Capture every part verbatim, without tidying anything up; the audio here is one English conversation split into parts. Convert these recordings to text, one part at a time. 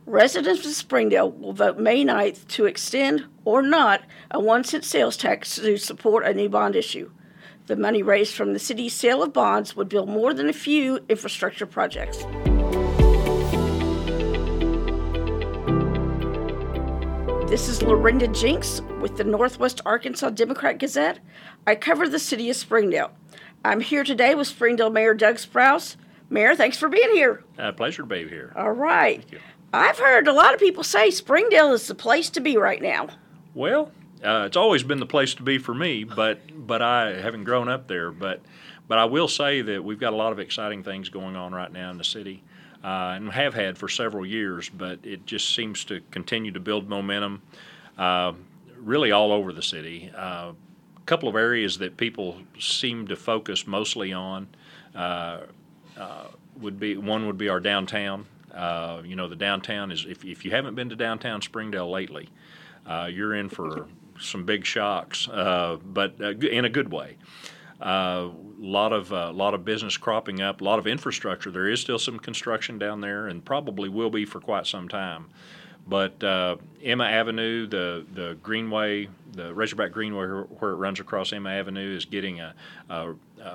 Residents of Springdale will vote May ninth to extend or not a one cent sales tax to support a new bond issue. The money raised from the city's sale of bonds would build more than a few infrastructure projects. This is Lorinda Jinks with the Northwest Arkansas Democrat Gazette. I cover the city of Springdale. I'm here today with Springdale Mayor Doug Sprouse. Mayor, thanks for being here. Uh, pleasure to be here. All right. I've heard a lot of people say Springdale is the place to be right now. Well, uh, it's always been the place to be for me, but but I haven't grown up there. But but I will say that we've got a lot of exciting things going on right now in the city. Uh, and have had for several years, but it just seems to continue to build momentum uh, really all over the city. Uh, a couple of areas that people seem to focus mostly on uh, uh, would be, one would be our downtown. Uh, you know, the downtown is, if, if you haven't been to downtown Springdale lately, uh, you're in for some big shocks, uh, but uh, in a good way. A uh, lot of uh, lot of business cropping up, a lot of infrastructure. There is still some construction down there, and probably will be for quite some time. But uh, Emma Avenue, the the Greenway, the Razorback Greenway, where it runs across Emma Avenue, is getting a, a, a,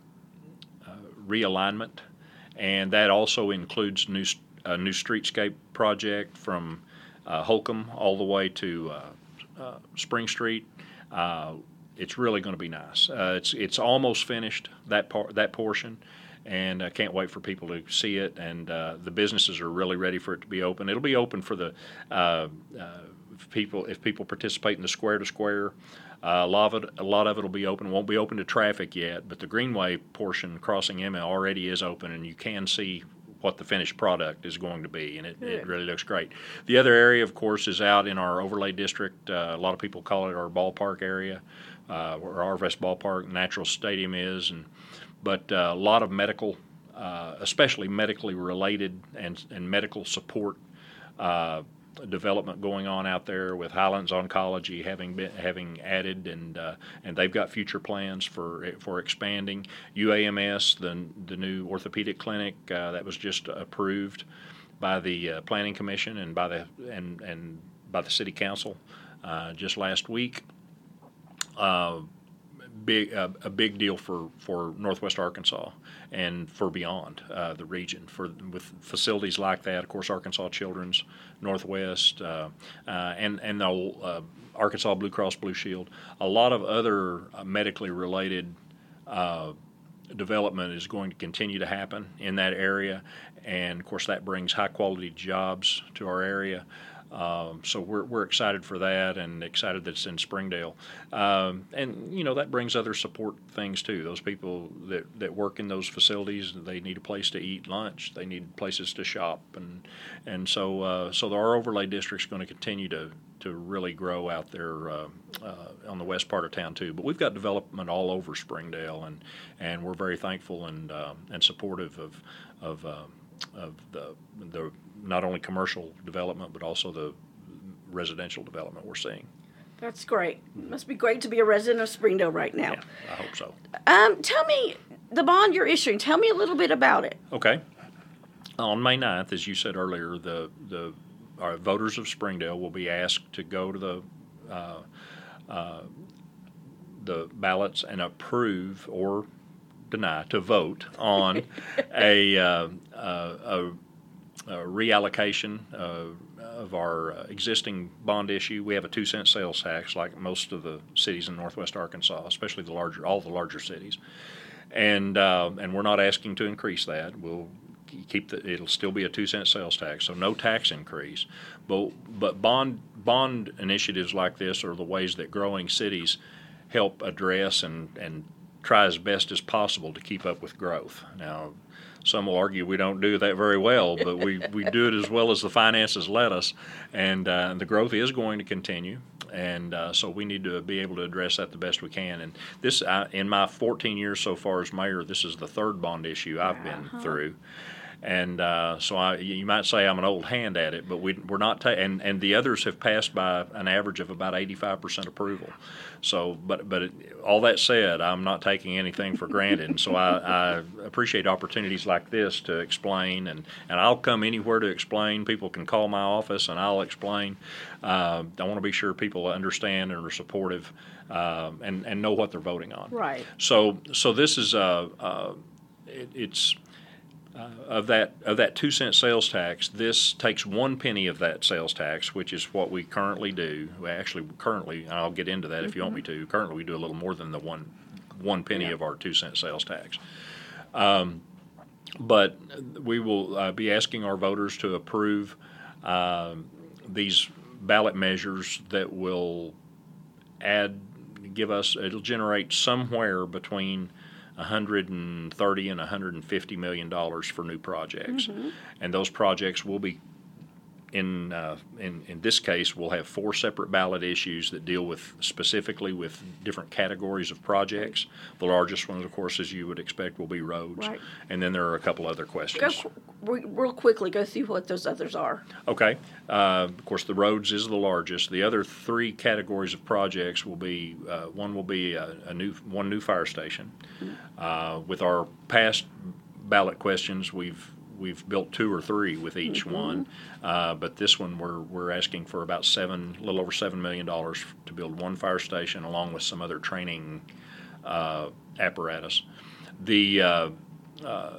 a realignment, and that also includes new a new streetscape project from uh, Holcomb all the way to uh, uh, Spring Street. Uh, It's really going to be nice. Uh, it's it's almost finished, that part that portion, and I uh, can't wait for people to see it. And uh, the businesses are really ready for it to be open. It'll be open for the uh, uh, people if people participate in the square to square. Uh, a lot of it, a lot of it will be open. Won't be open to traffic yet, but the Greenway portion crossing Emma already is open, and you can see what the finished product is going to be, and it, it really looks great. The other area, of course, is out in our overlay district. Uh, a lot of people call it our ballpark area. Uh, where Arvest Ballpark Natural Stadium is, and but uh, a lot of medical, uh, especially medically related and, and medical support uh, development going on out there with Highlands Oncology having been having added, and uh, and they've got future plans for for expanding. U A M S, the the new orthopedic clinic uh, that was just approved by the uh, Planning Commission and by the and and by the City Council uh, just last week. Uh, big uh, a big deal for, for Northwest Arkansas and for beyond uh, the region. For with facilities like that, of course, Arkansas Children's, Northwest, uh, uh, and and the uh, Arkansas Blue Cross Blue Shield. A lot of other uh, medically related uh, development is going to continue to happen in that area, and of course that brings high quality jobs to our area. Um, so we're we're excited for that, and excited that it's in Springdale, um, and you know that brings other support things too. Those people that, that work in those facilities, they need a place to eat lunch, they need places to shop, and and so uh, so our overlay district is going to continue to to really grow out there uh, uh, on the west part of town too. But we've got development all over Springdale, and and we're very thankful and uh, and supportive of of. Uh, of the the not only commercial development but also the residential development we're seeing. That's great. It must be great to be a resident of Springdale right now. Yeah, I hope so. Um, tell me, the bond you're issuing, tell me a little bit about it. Okay. On May ninth, as you said earlier, the the our voters of Springdale will be asked to go to the uh, uh, the ballots and approve or deny, to vote on a, uh, uh, a, a reallocation uh, of our existing bond issue. We have a two cent sales tax, like most of the cities in Northwest Arkansas, especially the larger, all the larger cities, and uh, and we're not asking to increase that. We'll keep the, it'll still be a two cent sales tax, so no tax increase. But but bond bond initiatives like this are the ways that growing cities help address and and try as best as possible to keep up with growth. Now, some will argue we don't do that very well, but we, we do it as well as the finances let us, and uh, the growth is going to continue, and uh, so we need to be able to address that the best we can. And this, uh, in my fourteen years so far as mayor, this is the third bond issue I've been uh-huh. through, And uh, so I, you might say I'm an old hand at it, but we, we're not. Ta- and and the others have passed by an average of about eighty-five percent approval. So, but but it, all that said, I'm not taking anything for granted. And so I, I appreciate opportunities like this to explain, and, and I'll come anywhere to explain. People can call my office, and I'll explain. Uh, I want to be sure people understand and are supportive, uh, and and know what they're voting on. Right. So so this is uh, uh it, it's. Uh, of that of that two cent sales tax, this takes one penny of that sales tax, which is what we currently do. We actually currently, and I'll get into that if you want me to. Currently, we do a little more than the one one penny Yeah. of our two cent sales tax. Um, but we will uh, be asking our voters to approve uh, these ballot measures that will add, give us, it'll generate somewhere between one hundred thirty and one hundred fifty million dollars for new projects, Mm-hmm. and those projects will be in uh, in in this case we'll have four separate ballot issues that deal with specifically with different categories of projects. The largest one, of course, as you would expect, will be roads, Right. and then there are a couple other Go questions. qu- re- real quickly. Go through what those others are. Okay. Uh, of course, the roads is the largest. The other three categories of projects will be uh, one will be a, a new one new fire station. Uh, with our past ballot questions, we've we've built two or three with each Mm-hmm. one, uh, but this one we're we're asking for about seven, a little over seven million dollars to build one fire station, along with some other training uh, apparatus. The uh, uh,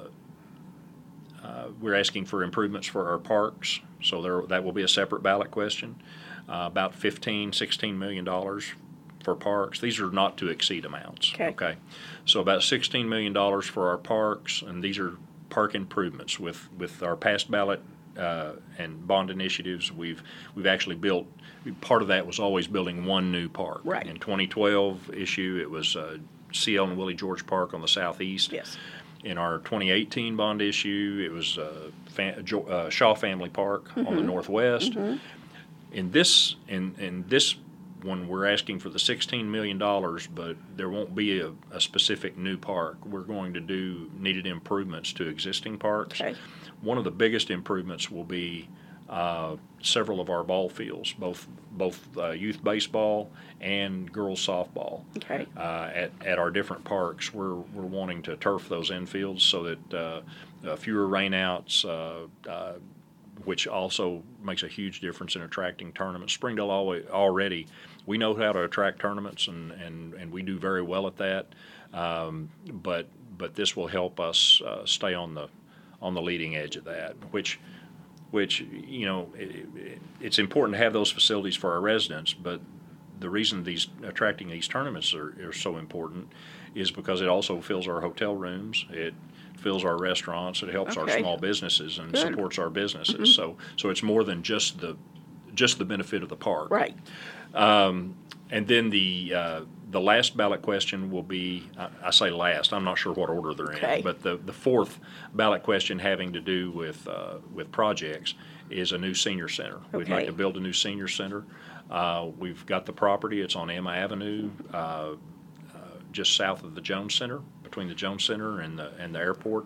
Uh, we're asking for improvements for our parks, so there, that will be a separate ballot question. Uh, about fifteen, sixteen million dollars for parks. These are not to exceed amounts. Okay. So about sixteen million dollars for our parks, and these are park improvements. With, with our past ballot uh, and bond initiatives, we've we've actually built. Part of that was always building one new park. Right. In twenty twelve issue, it was uh, C L and Willie George Park on the southeast. Yes. In our twenty eighteen bond issue, it was uh, Fa- Jo- uh, Shaw Family Park on the northwest. In this, in, in this one, we're asking for the sixteen million dollars, but there won't be a, a specific new park. We're going to do needed improvements to existing parks. Okay. One of the biggest improvements will be uh, several of our ball fields, both both uh, youth baseball and girls softball. Okay. Uh, at, at our different parks, we're we're wanting to turf those infields so that uh, uh, fewer rainouts, uh, uh, which also makes a huge difference in attracting tournaments. Springdale always, already, we know how to attract tournaments, and, and, and we do very well at that. Um, but but this will help us uh, stay on the on the leading edge of that, which which you know it, it, it's important to have those facilities for our residents, but the reason these attracting these tournaments are, are so important is because it also fills our hotel rooms, it fills our restaurants, it helps our Okay. small businesses and Good. supports our businesses. So so it's more than just the just the benefit of the park. Right. Um, and then the uh, the last ballot question will be, I, I say last, I'm not sure what order they're Okay. in, but the, the fourth ballot question having to do with uh, with projects is a new senior center. We'd like Okay. to build a new senior center. Uh, we've got the property. It's on Emma Avenue, uh, uh, just south of the Jones Center, between the Jones Center and the and the airport.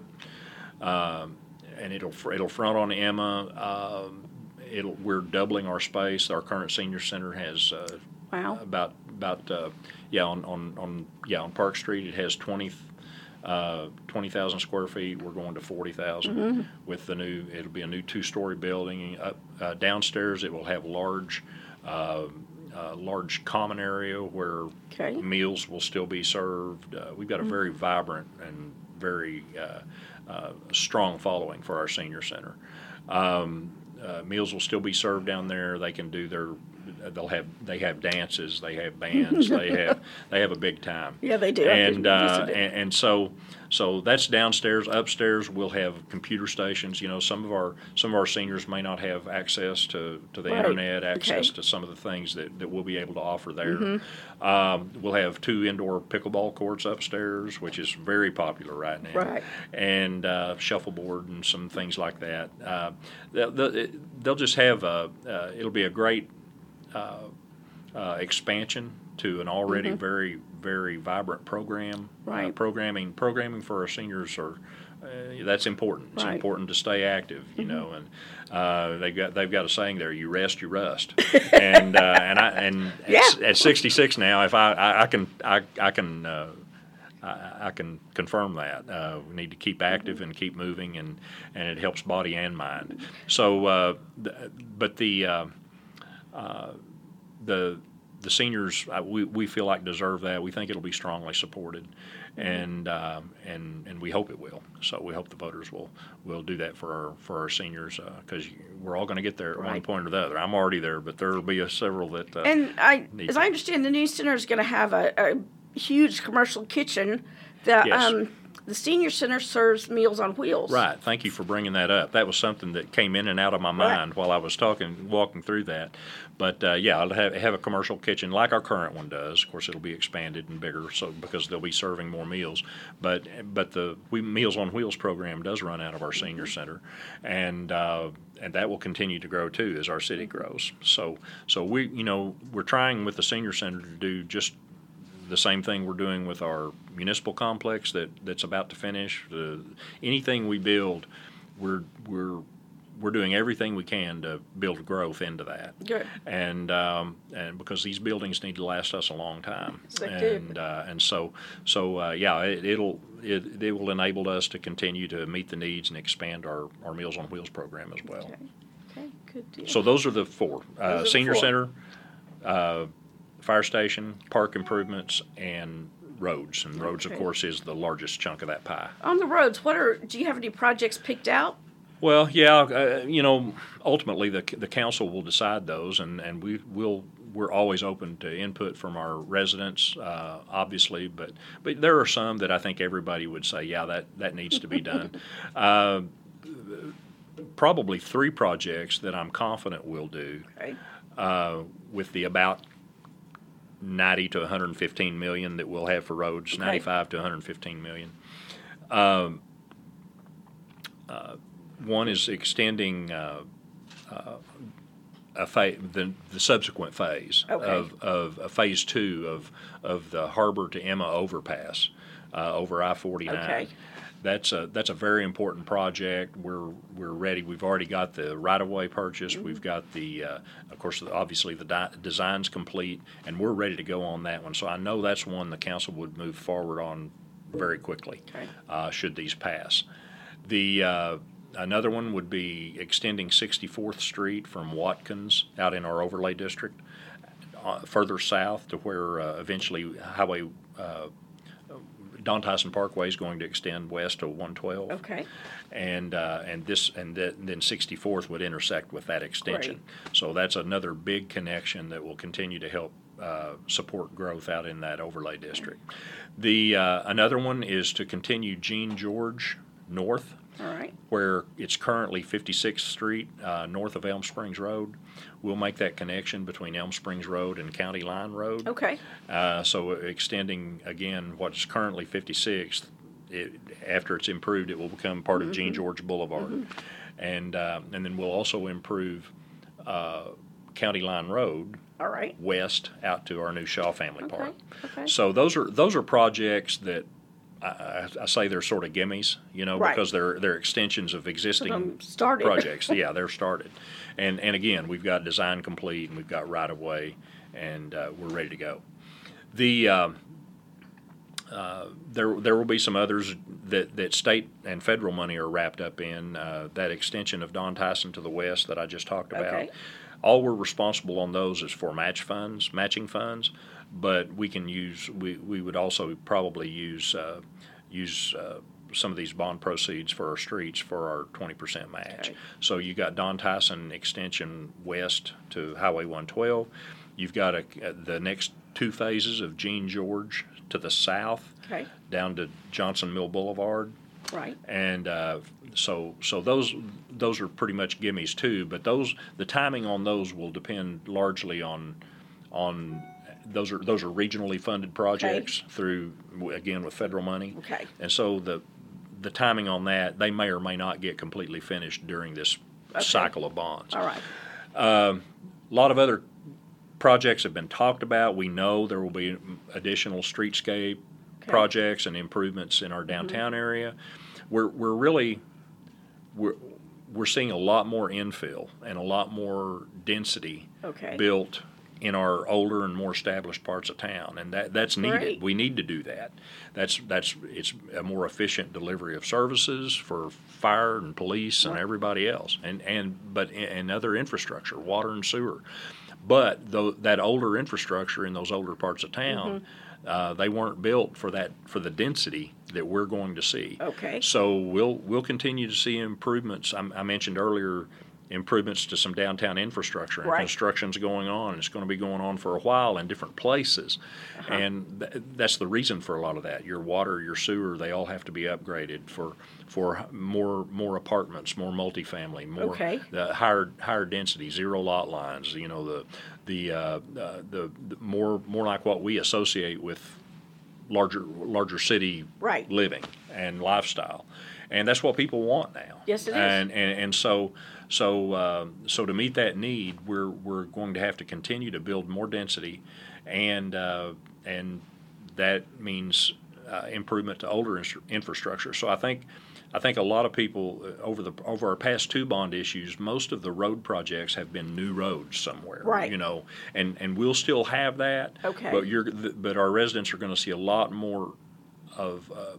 Um, and it'll it'll front on Emma. Um, it'll we're doubling our space. Our current senior center has uh, Wow. about about uh, yeah on, on, on yeah on Park Street it has twenty uh, twenty thousand square feet. We're going to forty thousand Mm-hmm. with the new. It'll be a new two-story building. Up uh, downstairs, it will have large. Uh, uh, large common area where Okay. meals will still be served. Uh, we've got a very vibrant and very uh, uh, strong following for our senior center. Um, uh, meals will still be served down there. They can do their, they'll have, they have dances, they have bands, they have, they have a big time. Yeah, they do. I've And, been uh, visiting. and and so so that's downstairs. Upstairs we'll have computer stations. You know, some of our some of our seniors may not have access to, to the Right. internet, access Okay. to some of the things that, that we'll be able to offer there. Um, we'll have two indoor pickleball courts upstairs, which is very popular right now. Right. And uh, shuffleboard and some things like that. Uh, they'll, they'll they'll just have a. Uh, it'll be a great uh, uh, expansion to an already very very vibrant program. Uh, Right. programming programming for our seniors are uh, that's important. It's Right. important to stay active, you Mhm. know, and uh, they've got they've got a saying there: "You rest, you rust." and uh, and I and Yeah. at, at sixty-six now, if I I, I can I I can. Uh, I, I can confirm that. Uh, we need to keep active and keep moving, and, and it helps body and mind. So, uh, th- but the uh, uh, the the seniors, uh, we, we feel like deserve that. We think it'll be strongly supported, and uh, and and we hope it will. So we hope the voters will will do that for our for our seniors, because uh, we're all going to get there at one Right. point or the other. I'm already there, but there will be a several that. Uh, And I, need as to. I understand, the new center is going to have a, a huge commercial kitchen. That Yes. um, the senior center serves Meals on Wheels. Right. Thank you for bringing that up. That was something that came in and out of my mind while I was talking, walking through that. But uh, yeah, I'll have, have a commercial kitchen like our current one does. Of course, it'll be expanded and bigger, so because they'll be serving more meals. But but the we, Meals on Wheels program does run out of our senior center, and uh, and that will continue to grow too as our city grows. So so we you know we're trying with the senior center to do just the same thing we're doing with our municipal complex that, that's about to finish. The, anything we build, we're we're we're doing everything we can to build growth into that. Good. And um, and because these buildings need to last us a long time. Yes, they do. and uh, and so so uh, yeah, it, it'll it, it will enable us to continue to meet the needs and expand our, our Meals on Wheels program as well. Okay. Okay. Good deal. So those are the four: uh, Those are the senior four. center, uh, fire station, park improvements, and roads. And roads, of Okay. course, is the largest chunk of that pie. On the roads, what are? Do you have any projects picked out? Well, yeah, uh, you know, ultimately the the council will decide those, and, and we will we're always open to input from our residents, uh, obviously, but but there are some that I think everybody would say, yeah, that that needs to be done. uh, probably three projects that I'm confident we'll do. Okay. Uh, with the about ninety to one hundred fifteen million that we'll have for roads, Okay. ninety-five to one hundred fifteen million. Um, uh, one is extending uh, uh, a fa- the, the subsequent phase Okay. of, of a phase two of of the Harbor to Emma overpass uh, over I forty-nine. Okay. That's a that's a very important project. We're we're ready. We've already got the right of way purchased. We've got the uh, of course obviously the di- design's complete, and we're ready to go on that one. So I know that's one the council would move forward on very quickly Okay. uh, should these pass. The uh, another one would be extending sixty-fourth Street from Watkins out in our overlay district uh, further south to where uh, eventually Highway. Uh, Don Tyson Parkway is going to extend west to one twelve, Okay. and uh, and this and th- then sixty-fourth would intersect with that extension. So that's another big connection that will continue to help uh, support growth out in that overlay district. The uh, another one is to continue Gene George north, All right. where it's currently fifty-sixth Street uh, north of Elm Springs Road. We'll make that connection between Elm Springs Road and County Line Road. Okay. Uh, so extending again what's currently fifty-sixth, it, after it's improved, it will become part of Gene George Boulevard, and uh, and then we'll also improve uh, County Line Road All right. west out to our new Shaw Family Okay. Park. Okay. So those are those are projects that I, I, I say they're sort of gimmies, you know, Right. because they're they're extensions of existing Um, started. projects. Yeah, they're started, and and again, we've got design complete and we've got right of way, and uh, we're ready to go. The um, uh, there there will be some others that, that state and federal money are wrapped up in. Uh, that extension of Don Tyson to the west that I just talked about. Okay. All we're responsible on those is for match funds, matching funds, but we can use we, we would also probably use uh, use uh, some of these bond proceeds for our streets for our twenty percent match. Okay. So you got Don Tyson extension west to Highway one twelve. You've got a, the next two phases of Gene George to the south Okay. down to Johnson Mill Boulevard. Right. And uh, so, so those those are pretty much gimmies too. But those the timing on those will depend largely on on those are those are regionally funded projects through again with federal money. Okay. And so the the timing on that they may or may not get completely finished during this Okay. cycle of bonds. All right. A lot of other projects have been talked about. We know there will be additional streetscape Okay. projects and improvements in our downtown area. we're we're really we're we're seeing a lot more infill and a lot more density Okay. built in our older and more established parts of town, and that that's needed. Great. We need to do that. That's that's it's a more efficient delivery of services for fire and police and everybody else, and and but and other infrastructure, water and sewer. But though that older infrastructure in those older parts of town, Mm-hmm. uh, they weren't built for that for the density that we're going to see. Okay. So we'll we'll continue to see improvements. I, I mentioned earlier improvements to some downtown infrastructure, and Right. construction's going on, and it's going to be going on for a while in different places. Uh-huh. And th- that's the reason for a lot of that. Your water, your sewer, they all have to be upgraded for for more more apartments, more multifamily, more Okay. the higher higher density, zero lot lines. You know, the the uh, uh, the, the more more like what we associate with larger larger city Right. living and lifestyle, and that's what people want now. Yes, it is. And and, and so so uh, so to meet that need, we're we're going to have to continue to build more density, and uh, and that means uh, improvement to older instru- infrastructure. So I think. I think a lot of people uh, over the over our past two bond issues, most of the road projects have been new roads somewhere, Right. you know, and, and we'll still have that. Okay. But you're but our residents are going to see a lot more of uh,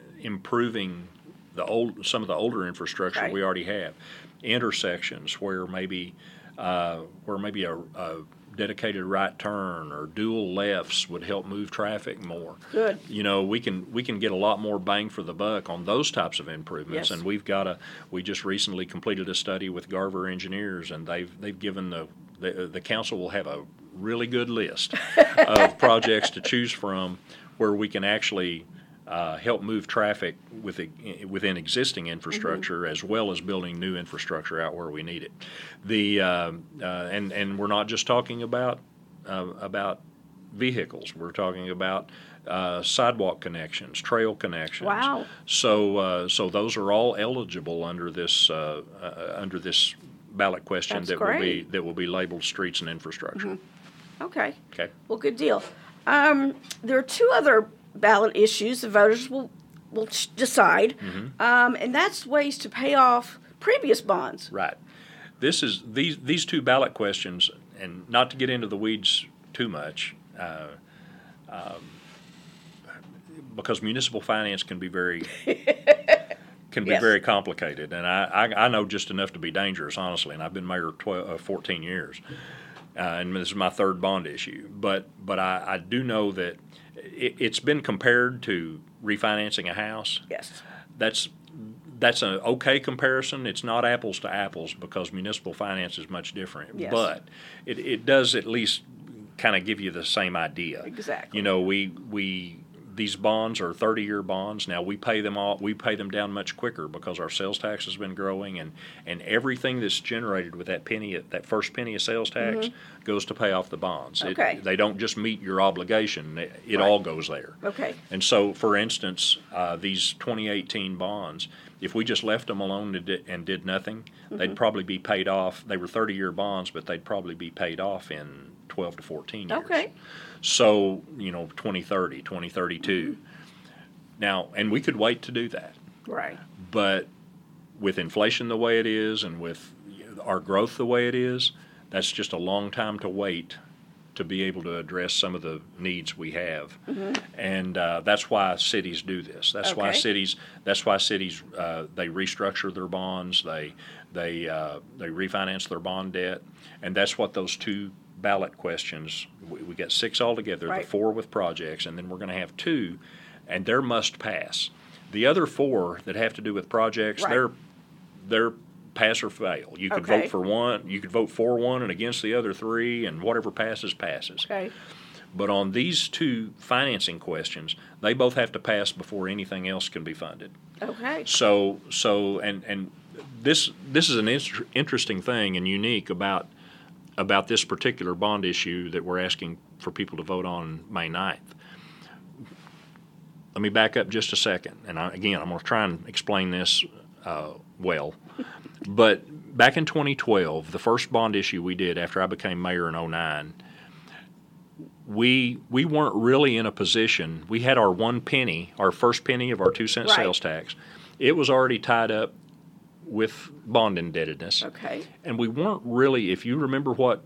improving the old some of the older infrastructure Right. we already have, intersections where maybe uh, where maybe a, a dedicated right turn or dual lefts would help move traffic more. Good. You know, we can we can get a lot more bang for the buck on those types of improvements. Yes. And we've got a we just recently completed a study with Garver Engineers, and they've they've given the the, the council will have a really good list of projects to choose from where we can actually uh, help move traffic with, within existing infrastructure, Mm-hmm. as well as building new infrastructure out where we need it. The uh, uh, and and we're not just talking about uh, about vehicles. We're talking about uh, sidewalk connections, trail connections. Wow. So uh, so those are all eligible under this uh, uh, under this ballot question That's that will be great. that will be labeled streets and infrastructure. Okay. Okay. Well, good deal. Um, there are two other ballot issues the voters will will ch- decide, Mm-hmm. um, and that's ways to pay off previous bonds. Right. This is these these two ballot questions, and not to get into the weeds too much, uh, um, because municipal finance can be very can be Yes. very complicated, and I, I I know just enough to be dangerous, honestly. And I've been mayor twelve, uh, fourteen years, uh, and this is my third bond issue. But but I, I do know that it, it's been compared to refinancing a house. Yes. That's that's an okay comparison. It's not apples to apples because municipal finance is much different. Yes. But it, it does at least kind of give you the same idea. Exactly. You know, we we these bonds are thirty-year bonds. Now we pay them all. We pay them down much quicker because our sales tax has been growing, and, and everything that's generated with that penny, that first penny of sales tax, goes to pay off the bonds. It- Okay. they don't just meet your obligation. It, it Right. all goes there. Okay. And so, for instance, uh, these twenty eighteen bonds, if we just left them alone and did, and did nothing, they'd probably be paid off. They were thirty-year bonds, but they'd probably be paid off in twelve to fourteen years. Okay. So, you know, twenty thirty, twenty thirty-two. Now, and we could wait to do that. Right. But with inflation the way it is and with our growth the way it is, that's just a long time to wait to be able to address some of the needs we have. And uh, that's why cities do this. That's why Okay. cities. That's why cities uh, they restructure their bonds. They they uh, they refinance their bond debt, and that's what those two ballot questions. We, we got six altogether. Right. The four with projects, and then we're going to have two, and they're must pass. The other four that have to do with projects, Right. they're they're pass or fail. You could Okay. vote for one, you could vote for one and against the other three, and whatever passes, passes. Okay. But on these two financing questions, they both have to pass before anything else can be funded. Okay. So, so, and and this this is an inter- interesting thing and unique about about this particular bond issue that we're asking for people to vote on May ninth. Let me back up just a second, and I, again, I'm going to try and explain this uh, well. But back in twenty twelve, the first bond issue we did after I became mayor in oh nine, we we weren't really in a position. We had our one penny, our first penny of our two cent Right. sales tax, it was already tied up with bond indebtedness. Okay. And we weren't really, if you remember what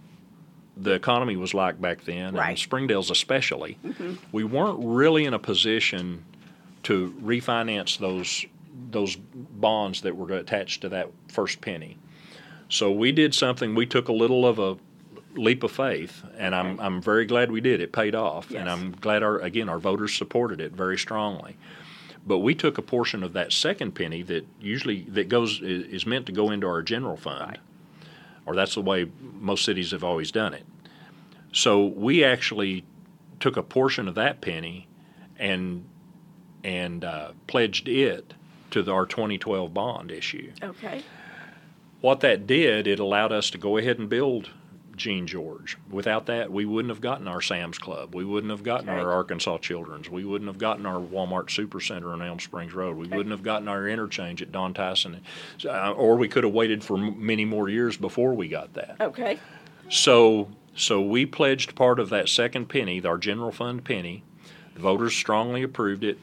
the economy was like back then, Right. and Springdale's especially, Mm-hmm. we weren't really in a position to refinance those those bonds that were attached to that first penny. So we did something, we took a little of a leap of faith, and I'm Okay. I'm very glad we did. It paid off, Yes. and I'm glad our again our voters supported it very strongly. But we took a portion of that second penny that usually that goes is meant to go into our general fund, Right. or that's the way most cities have always done it. So we actually took a portion of that penny and and uh, pledged it to the, our twenty twelve bond issue. Okay. What that did, it allowed us to go ahead and build Gene George. Without that, we wouldn't have gotten our Sam's Club. We wouldn't have gotten Okay. our Arkansas Children's. We wouldn't have gotten our Walmart Supercenter on Elm Springs Road. We Okay. wouldn't have gotten our interchange at Don Tyson. Uh, or we could have waited for m- many more years before we got that. Okay. So, so we pledged part of that second penny, our general fund penny. The voters strongly approved it.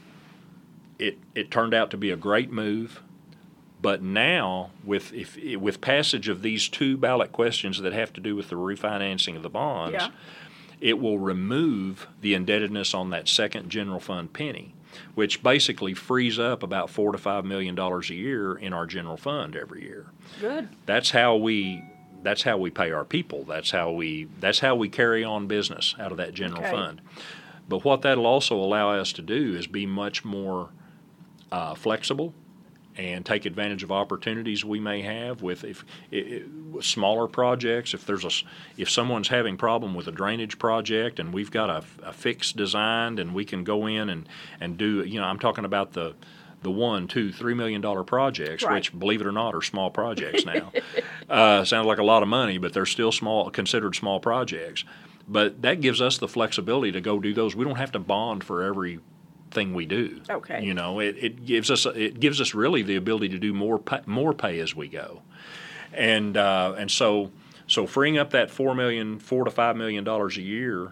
It it turned out to be a great move. But now, with if with passage of these two ballot questions that have to do with the refinancing of the bonds, Yeah. it will remove the indebtedness on that second general fund penny, which basically frees up about four to five million dollars a year in our general fund every year. Good. That's how we that's how we pay our people. That's how we that's how we carry on business out of that general Okay. fund. But what that'll also allow us to do is be much more uh, flexible and take advantage of opportunities we may have with if, if with smaller projects. If there's a s- if someone's having problem with a drainage project and we've got a, a fix designed and we can go in and, and do, you know, I'm talking about the the one, two, three million dollar projects, Right. which believe it or not are small projects now. uh, sounds like a lot of money, but they're still small, considered small projects. But that gives us the flexibility to go do those. We don't have to bond for every thing we do. Okay. You know, it, it gives us it gives us really the ability to do more pay, more pay as we go, and uh, and so so freeing up that four million four to five million dollars a year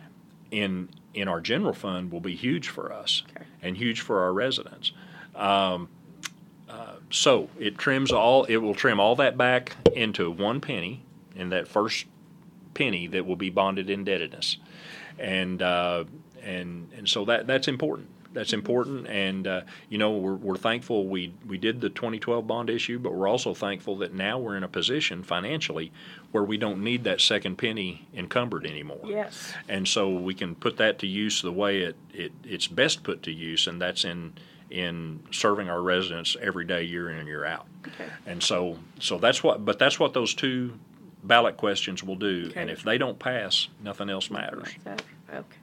in in our general fund will be huge for us Okay. and huge for our residents. Um, uh, so it trims all it will trim all that back into one penny in that first penny that will be bonded indebtedness, and. Uh, And and so that that's important. That's important, and uh, you know we're we're thankful we we did the twenty twelve bond issue, but we're also thankful that now we're in a position financially where we don't need that second penny encumbered anymore. Yes. And so we can put that to use the way it, it it's best put to use, and that's in in serving our residents every day, year in and year out. Okay. And so so that's what, but that's what those two ballot questions will do. Okay. And if they don't pass, nothing else matters. Like that. Okay.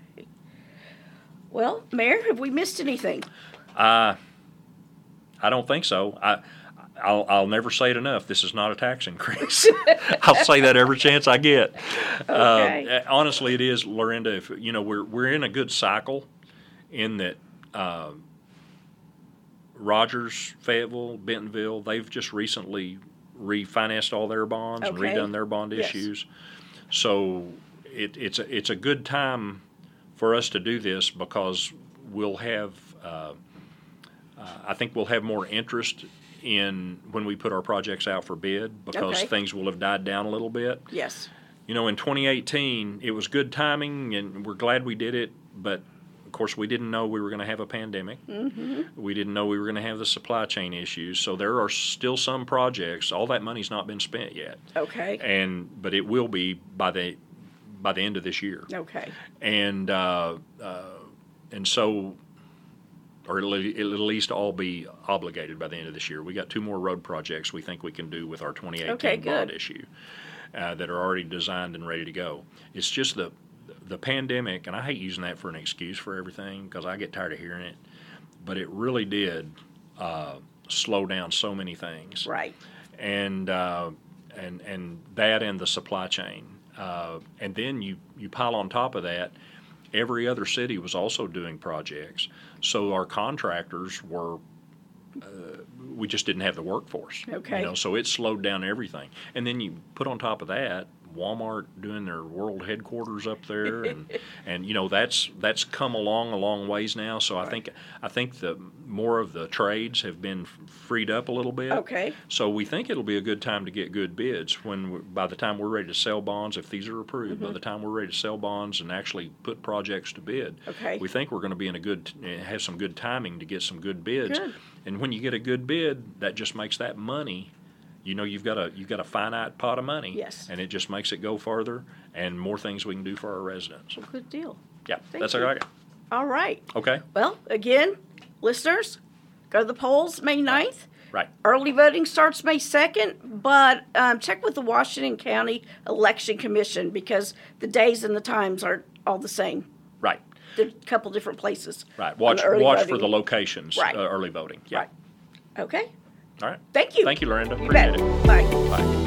Well, Mayor, have we missed anything? Uh, I don't think so. I, I'll, I'll never say it enough. This is not a tax increase. I'll say that every chance I get. Okay. Uh, honestly, it is, Lorinda. If you know, we're we're in a good cycle, in that uh, Rogers, Fayetteville, Bentonville, they've just recently refinanced all their bonds and Okay. redone their bond Yes. issues. So it, it's a, it's a good time for us to do this because we'll have, uh, uh, I think we'll have more interest in when we put our projects out for bid because Okay. things will have died down a little bit. Yes. You know, in twenty eighteen, it was good timing and we're glad we did it, but of course we didn't know we were going to have a pandemic. Mm-hmm. We didn't know we were going to have the supply chain issues. So there are still some projects, all that money's not been spent yet. Okay. And, but it will be by the, by the end of this year. Okay. And uh, uh, and so, or it'll, it'll at least all be obligated by the end of this year. We got two more road projects we think we can do with our twenty eighteen Okay, bond good. issue uh, that are already designed and ready to go. It's just the the pandemic, and I hate using that for an excuse for everything because I get tired of hearing it, but it really did uh, slow down so many things. Right. And uh, and and that and the supply chain. Uh, and then you, you pile on top of that, every other city was also doing projects. So our contractors were, uh, we just didn't have the workforce. Okay. You know, so it slowed down everything. And then you put on top of that, Walmart doing their world headquarters up there, and and you know that's that's come along a long ways now. So I think I think the more of the trades have been freed up a little bit. Okay. So we think it'll be a good time to get good bids when we, by the time we're ready to sell bonds, if these are approved, Mm-hmm. by the time we're ready to sell bonds and actually put projects to bid. Okay. We think we're going to be in a good have some good timing to get some good bids. Good. And when you get a good bid, that just makes that money. You know, you've got a you've got a finite pot of money. Yes. And it just makes it go further and more things we can do for our residents. Good deal. Yeah, Thank that's you. all I got. All right. Okay. Well, again, listeners, go to the polls May ninth. Right. Early voting starts May second, but um, check with the Washington County Election Commission because the days and the times are all the same. Right. They're a couple different places. Right. on Watch the early watch voting. for the locations. Right. Uh, early voting. Yeah. Right. Okay. All right. Thank you. Thank you, Lorinda. You Appreciate bet. it. Bye. Bye.